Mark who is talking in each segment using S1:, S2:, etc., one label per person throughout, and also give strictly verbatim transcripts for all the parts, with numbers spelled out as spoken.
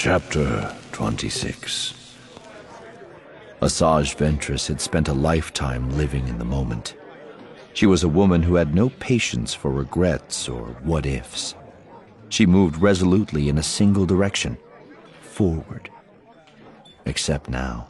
S1: Chapter twenty-six. Asajj Ventress had spent a lifetime living in the moment. She was a woman who had no patience for regrets or what-ifs. She moved resolutely in a single direction, forward. Except now.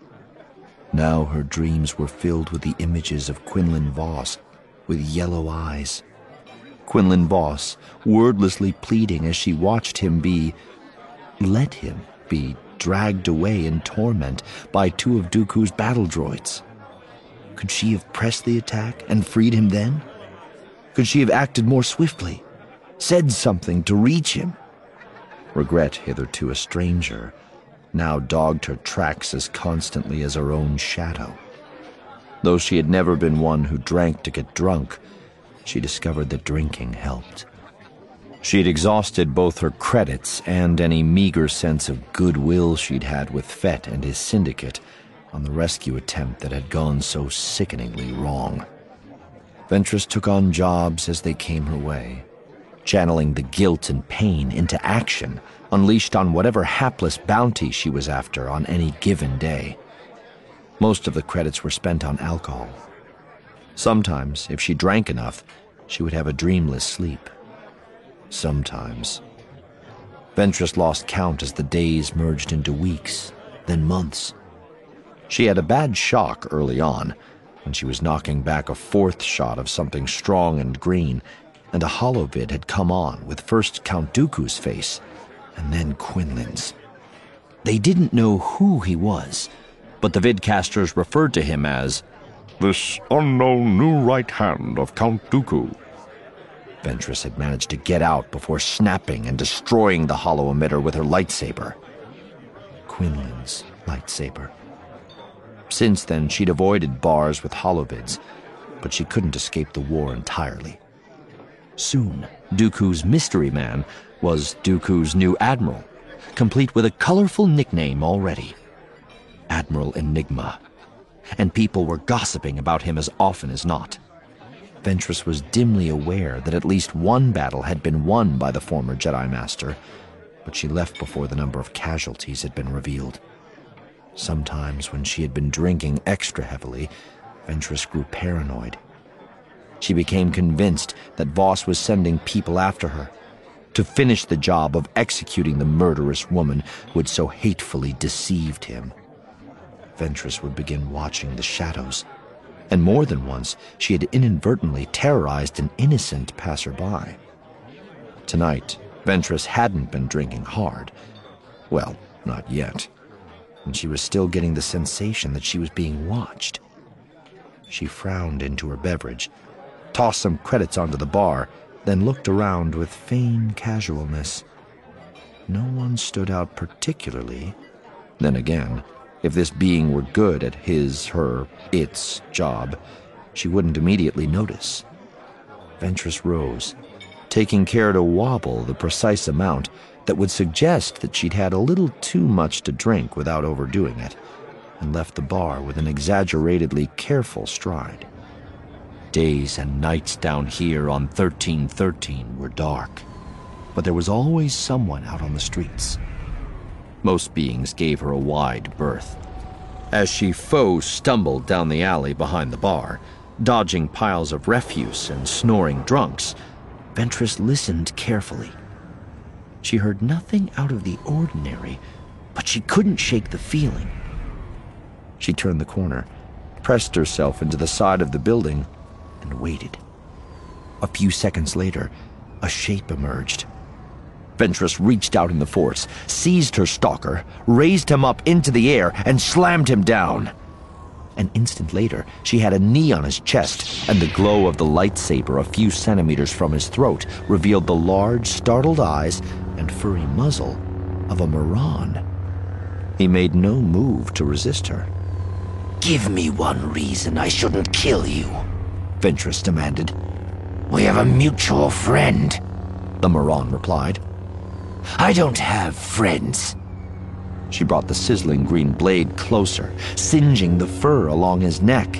S1: Now her dreams were filled with the images of Quinlan Vos, with yellow eyes. Quinlan Vos, wordlessly pleading as she watched him be... let him be dragged away in torment by two of Dooku's battle droids. Could she have pressed the attack and freed him then? Could she have acted more swiftly, said something to reach him? Regret, hitherto a stranger, now dogged her tracks as constantly as her own shadow. Though she had never been one who drank to get drunk, she discovered that drinking helped. She had exhausted both her credits and any meager sense of goodwill she'd had with Fett and his syndicate on the rescue attempt that had gone so sickeningly wrong. Ventress took on jobs as they came her way, channeling the guilt and pain into action unleashed on whatever hapless bounty she was after on any given day. Most of the credits were spent on alcohol. Sometimes, if she drank enough, she would have a dreamless sleep. Sometimes. Ventress lost count as the days merged into weeks, then months. She had a bad shock early on, when she was knocking back a fourth shot of something strong and green, and a holovid had come on with first Count Dooku's face, and then Quinlan's. They didn't know who he was, but the vidcasters referred to him as this unknown new right hand of Count Dooku. Ventress had managed to get out before snapping and destroying the holo emitter with her lightsaber. Quinlan's lightsaber. Since then, she'd avoided bars with holovids, but she couldn't escape the war entirely. Soon, Dooku's mystery man was Dooku's new admiral, complete with a colorful nickname already. Admiral Enigma. And people were gossiping about him as often as not. Ventress was dimly aware that at least one battle had been won by the former Jedi Master, but she left before the number of casualties had been revealed. Sometimes, when she had been drinking extra heavily, Ventress grew paranoid. She became convinced that Vos was sending people after her, to finish the job of executing the murderous woman who had so hatefully deceived him. Ventress would begin watching the shadows, and more than once she had inadvertently terrorized an innocent passerby. Tonight, Ventress hadn't been drinking hard. Well, not yet. And she was still getting the sensation that she was being watched. She frowned into her beverage, tossed some credits onto the bar, then looked around with feigned casualness. No one stood out particularly. Then again, if this being were good at his, her, its job, she wouldn't immediately notice. Ventress rose, taking care to wobble the precise amount that would suggest that she'd had a little too much to drink without overdoing it, and left the bar with an exaggeratedly careful stride. Days and nights down here on thirteen thirteen were dark, but there was always someone out on the streets. Most beings gave her a wide berth. As she faux stumbled down the alley behind the bar, dodging piles of refuse and snoring drunks, Ventress listened carefully. She heard nothing out of the ordinary, but she couldn't shake the feeling. She turned the corner, pressed herself into the side of the building, and waited. A few seconds later, a shape emerged. Ventress reached out in the Force, seized her stalker, raised him up into the air, and slammed him down. An instant later, she had a knee on his chest, and the glow of the lightsaber a few centimeters from his throat revealed the large, startled eyes and furry muzzle of a Moran. He made no move to resist her.
S2: "Give me one reason I shouldn't kill you," Ventress demanded. "We have a mutual friend," the Moran replied. "I don't have friends."
S1: She brought the sizzling green blade closer, singeing the fur along his neck.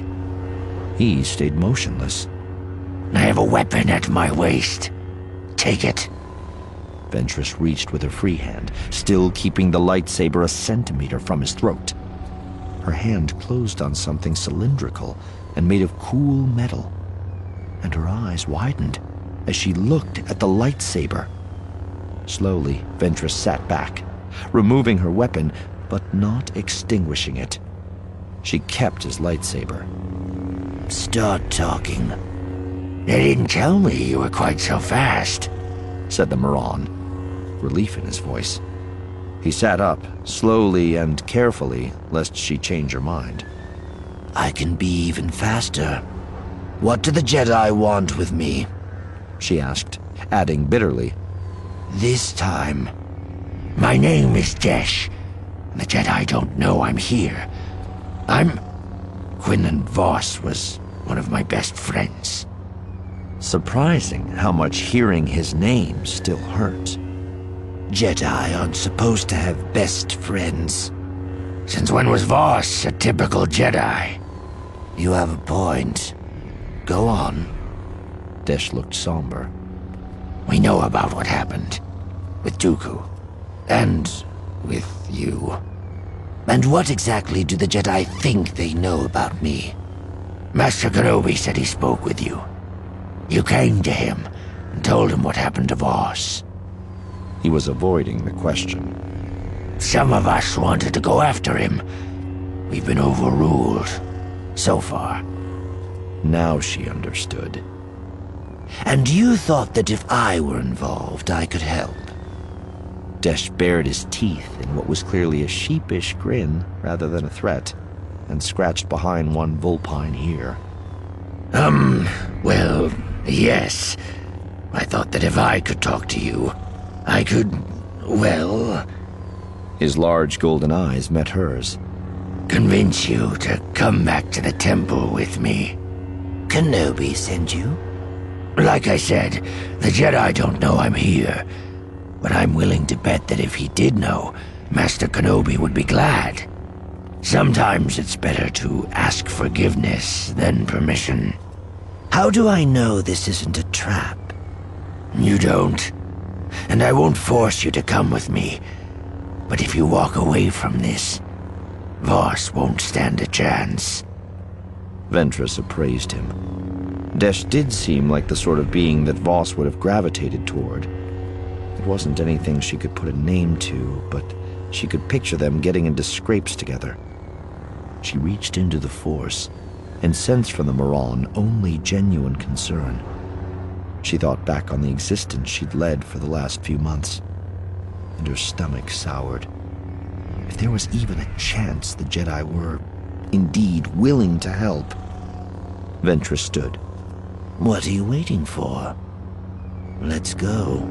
S1: He stayed motionless.
S2: "I have a weapon at my waist. Take it."
S1: Ventress reached with her free hand, still keeping the lightsaber a centimeter from his throat. Her hand closed on something cylindrical and made of cool metal, and her eyes widened as she looked at the lightsaber. Slowly, Ventress sat back, removing her weapon, but not extinguishing it. She kept his lightsaber.
S2: "Start talking. They didn't tell me you were quite so fast," said the Moron,
S1: relief in his voice. He sat up, slowly and carefully, lest she change her mind.
S2: "I can be even faster. What do the Jedi want with me?"
S1: she asked, adding bitterly,
S2: "This time, my name is Desh, and the Jedi don't know I'm here. I'm... Quinlan Vos was one of my best friends."
S1: Surprising how much hearing his name still hurt.
S2: "Jedi aren't supposed to have best friends. Since when was Vos a typical Jedi?" "You have a point. Go on."
S1: Desh looked somber.
S2: "We know about what happened. With Dooku. And with you. And what exactly do the Jedi think they know about me? Master Kenobi said he spoke with you. You came to him and told him what happened to Vos."
S1: He was avoiding the question.
S2: "Some of us wanted to go after him. We've been overruled. So far."
S1: Now she understood.
S2: "And you thought that if I were involved, I could help?"
S1: Desh bared his teeth in what was clearly a sheepish grin rather than a threat, and scratched behind one vulpine ear.
S2: Um, well, yes. I thought that if I could talk to you, I could, well...
S1: His large golden eyes met hers.
S2: "Convince you to come back to the temple with me." "Kenobi sent you?" "Like I said, the Jedi don't know I'm here. But I'm willing to bet that if he did know, Master Kenobi would be glad. Sometimes it's better to ask forgiveness than permission." "How do I know this isn't a trap?" "You don't. And I won't force you to come with me. But if you walk away from this, Vos won't stand a chance."
S1: Ventress appraised him. Desh did seem like the sort of being that Vos would have gravitated toward. It wasn't anything she could put a name to, but she could picture them getting into scrapes together. She reached into the Force and sensed from the Moron only genuine concern. She thought back on the existence she'd led for the last few months, and her stomach soured. If there was even a chance the Jedi were, indeed, willing to help. Ventress stood.
S2: "What are you waiting for? Let's go."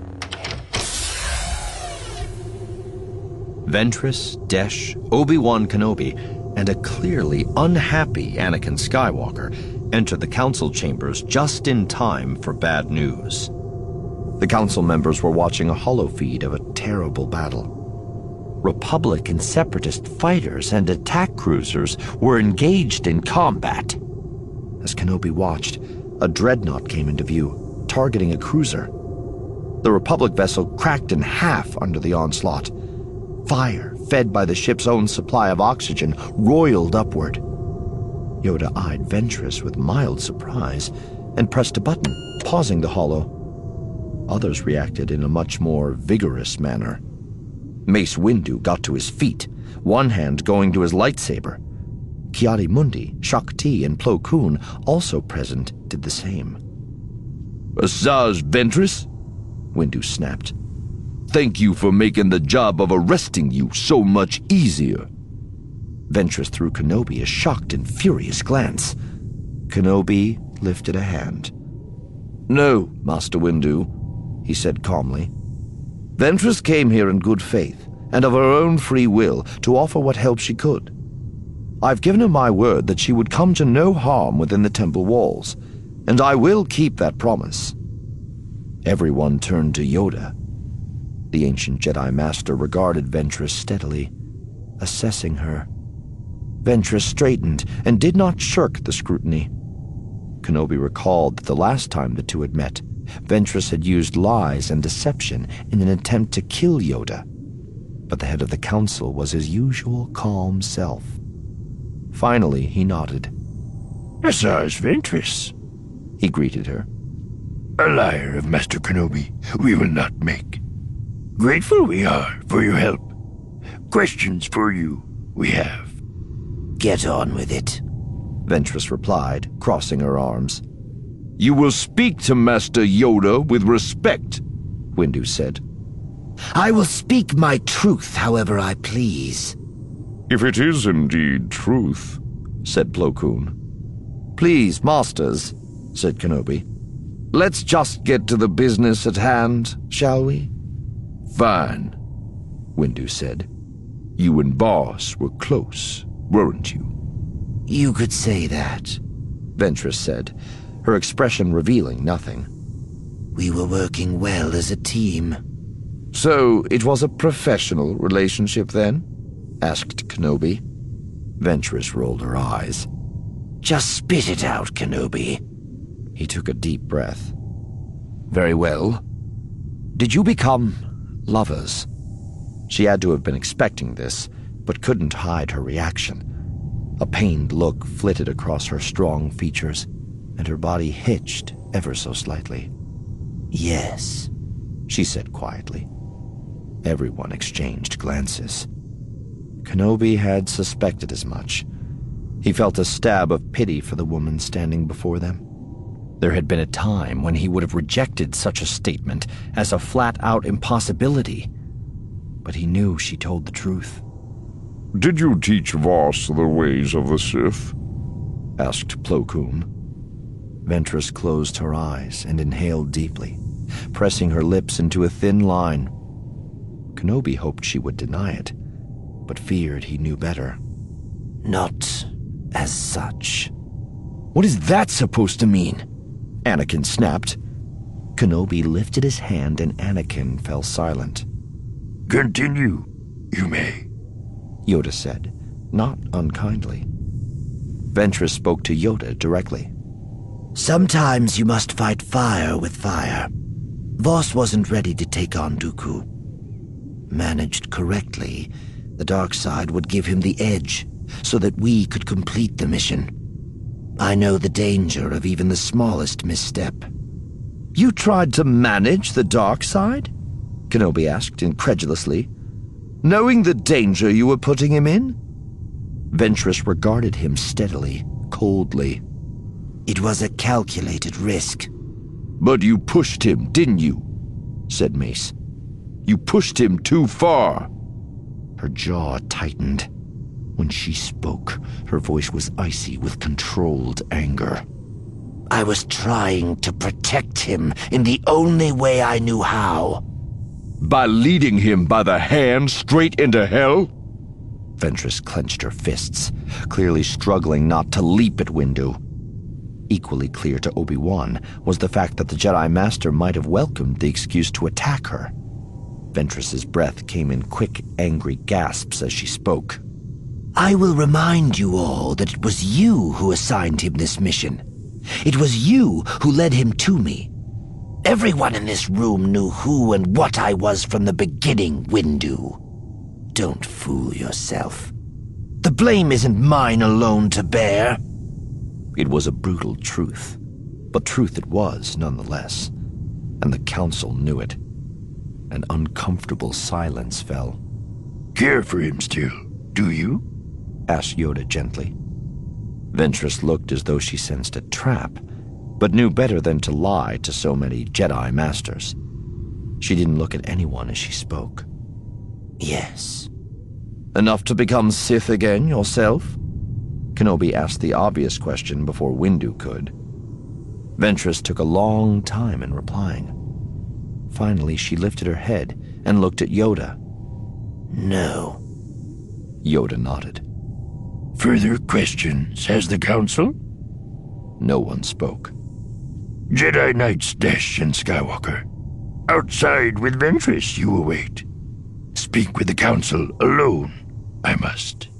S1: Ventress, Desh, Obi-Wan Kenobi, and a clearly unhappy Anakin Skywalker entered the council chambers just in time for bad news. The council members were watching a holofeed of a terrible battle. Republic and Separatist fighters and attack cruisers were engaged in combat. As Kenobi watched, a dreadnought came into view, targeting a cruiser. The Republic vessel cracked in half under the onslaught. Fire, fed by the ship's own supply of oxygen, roiled upward. Yoda eyed Ventress with mild surprise and pressed a button, pausing the holo. Others reacted in a much more vigorous manner. Mace Windu got to his feet, one hand going to his lightsaber. Ki-Adi-Mundi, Shaak-Ti, and Plo Koon, also present, did the same.
S3: "Asajj Ventress,"
S1: Windu snapped.
S3: "Thank you for making the job of arresting you so much easier."
S1: Ventress threw Kenobi a shocked and furious glance. Kenobi lifted a hand.
S3: "No, Master Windu," he said calmly. "Ventress came here in good faith, and of her own free will, to offer what help she could. I've given her my word that she would come to no harm within the temple walls, and I will keep that promise."
S1: Everyone turned to Yoda. The ancient Jedi Master regarded Ventress steadily, assessing her. Ventress straightened and did not shirk the scrutiny. Kenobi recalled that the last time the two had met Ventress had used lies and deception in an attempt to kill Yoda, but the head of the council was his usual calm self. Finally, he nodded.
S4: Asajj Ventress,
S1: he greeted her.
S4: A liar of Master Kenobi we will not make. Grateful we are for your help. Questions for you we have.
S2: Get on with it,
S1: Ventress replied, crossing her arms.
S3: You will speak to Master Yoda with respect, Windu said.
S2: I will speak my truth however I please.
S4: If it is indeed truth,
S3: said Plo Koon. Please, masters, said Kenobi. Let's just get to the business at hand, shall we?
S4: Fine,
S3: Windu said.
S4: You and Boss were close, weren't you?
S2: You could say that,
S1: Ventress said, her expression revealing nothing.
S2: We were working well as a team.
S3: So it was a professional relationship then? Asked Kenobi.
S1: Ventress rolled her eyes.
S2: Just spit it out, Kenobi.
S1: He took a deep breath. Very well. Did you become lovers? She had to have been expecting this, but couldn't hide her reaction. A pained look flitted across her strong features, and her body hitched ever so slightly.
S2: Yes,
S1: she said quietly. Everyone exchanged glances. Kenobi had suspected as much. He felt a stab of pity for the woman standing before them. There had been a time when he would have rejected such a statement as a flat-out impossibility, but he knew she told the truth.
S4: Did you teach Voss the ways of the Sith?
S1: Asked Plo Koon. Ventress closed her eyes and inhaled deeply, pressing her lips into a thin line. Kenobi hoped she would deny it, but feared he knew better.
S2: Not as such.
S1: What is that supposed to mean? Anakin snapped. Kenobi lifted his hand and Anakin fell silent.
S4: Continue, you may,
S1: Yoda said, not unkindly. Ventress spoke to Yoda directly.
S2: Sometimes you must fight fire with fire. Voss wasn't ready to take on Dooku. Managed correctly, the dark side would give him the edge so that we could complete the mission. I know the danger of even the smallest misstep.
S3: You tried to manage the dark side? Kenobi asked incredulously. Knowing the danger you were putting him in?
S1: Ventress regarded him steadily, coldly.
S2: It was a calculated risk.
S3: But you pushed him, didn't you? Said Mace. You pushed him too far.
S1: Her jaw tightened. When she spoke, her voice was icy with controlled anger.
S2: I was trying to protect him in the only way I knew how.
S4: By leading him by the hand straight into hell?
S1: Ventress clenched her fists, clearly struggling not to leap at Windu. Equally clear to Obi-Wan was the fact that the Jedi Master might have welcomed the excuse to attack her. Ventress's breath came in quick, angry gasps as she spoke.
S2: I will remind you all that it was you who assigned him this mission. It was you who led him to me. Everyone in this room knew who and what I was from the beginning, Windu. Don't fool yourself. The blame isn't mine alone to bear.
S1: It was a brutal truth, but truth it was nonetheless, and the Council knew it. An uncomfortable silence fell.
S4: Care for him still, do you?
S1: Asked Yoda gently. Ventress looked as though she sensed a trap, but knew better than to lie to so many Jedi Masters. She didn't look at anyone as she spoke.
S2: Yes.
S3: Enough to become Sith again yourself? Kenobi asked the obvious question before Windu could.
S1: Ventress took a long time in replying. Finally, she lifted her head and looked at Yoda.
S2: No.
S1: Yoda nodded.
S4: Further questions, has the Council?
S1: No one spoke.
S4: Jedi Knights Dash and Skywalker. Outside with Ventress you await. Speak with the Council alone, I must.